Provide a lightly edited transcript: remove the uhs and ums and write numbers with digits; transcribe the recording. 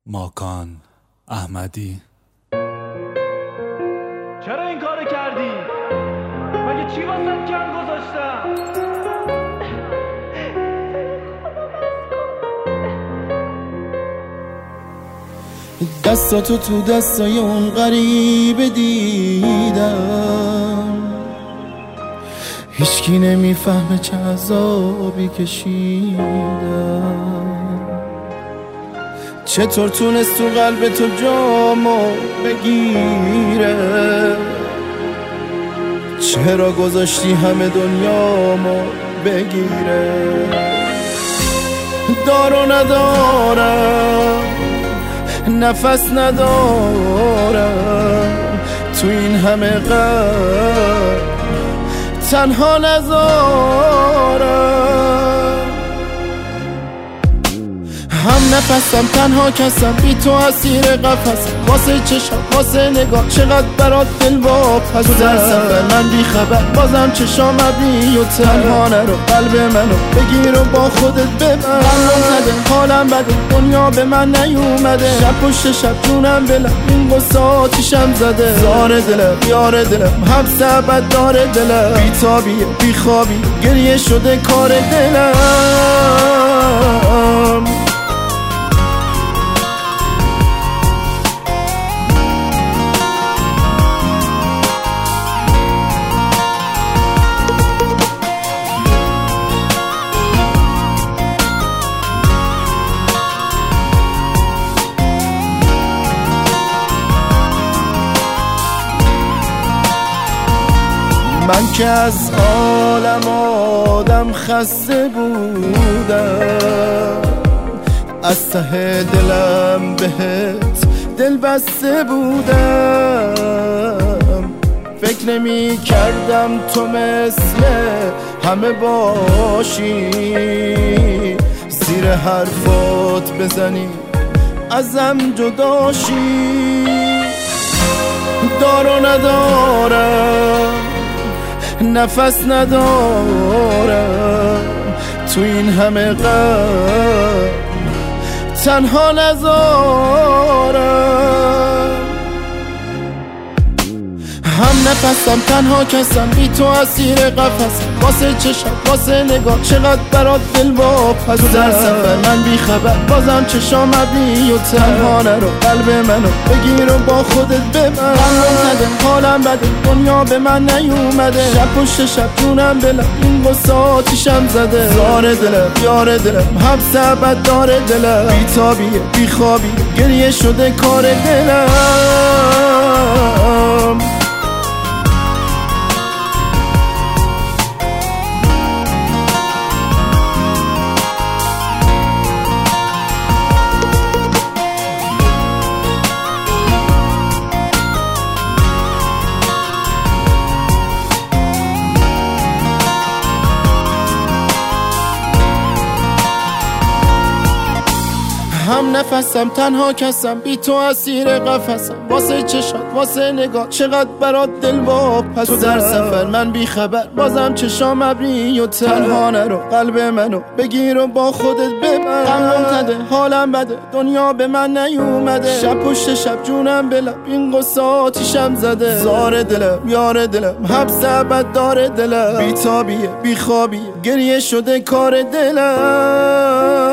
ماکان احمدی. چرا این کارو کردی؟ مگه چی واسه کم گذاشتم؟ دستاتو تو دستای اون غریبه دیدم، هیچکی نمیفهمه چه عذابی کشیدم. چطور تونست تو قلب تو جامو بگیره؟ چرا گذاشتی همه دنیامو بگیره؟ دارو ندارم، نفس ندارم، تو این همه غم تنها نذارم. هم نفسم تنها کسم، بی تو اسیر قفسم، واسه چشم واسه نگاه چقدر برات دل واپسم. تو در سفر من بی خبر بازم چشام ابری و تنها نرو، قلب منو بگیر و با خودت ببر. قلبم زده حالم بده، دنیا به من نیومده، شب پشت شب جونم بلم، این قصه آتیشم زده. زار دلم یار دلم، حبس ابد داره دلم، بی تابیه بی خوابی گریه شده کار دلم. من که از عالم آدم خسته بودم، از ته دلم بهت دل بسته بودم. فکر نمی کردم تو مثل همه باشی، زیر حرفات بزنی ازم جداشی. دارو ندارم، نفس ندارم، تو این همه غم تنها نذارم. هم نفسم تنها کسم، بی تو اسیر قفسم، واسه چشم واسه نگاه چقدر برات دل واپسم. تو در سفر من بی خبر بازم چشام ابری و تنها نرو، قلب منو بگیر و با خودت ببر. قلبم زده حالم بده، دنیا به من نیومده، شب پشت شب جونم بلم، این قصه آتیشم زده. زار دلم یار دلم، حبس ابد داره دلم، بی تابیه بی خوابی گریه شده کار دلم. هم نفسم تنها کسم، بی تو اسیر قفسم، واسه چشات واسه نگاه چقدر برات دل واپسم. تو در سفر من بی خبر بازم چشام ابری و تنها نرو، قلب منو بگیر و با خودت ببر. قلبم زده حالم بده، دنیا به من نیومده، شب پشت شب جونم بلم، این قصه آتیشم زده. زار دلم یار دلم، حبس ابد داره دلم، بی تابیه بی خوابی گریه شده کار دلم.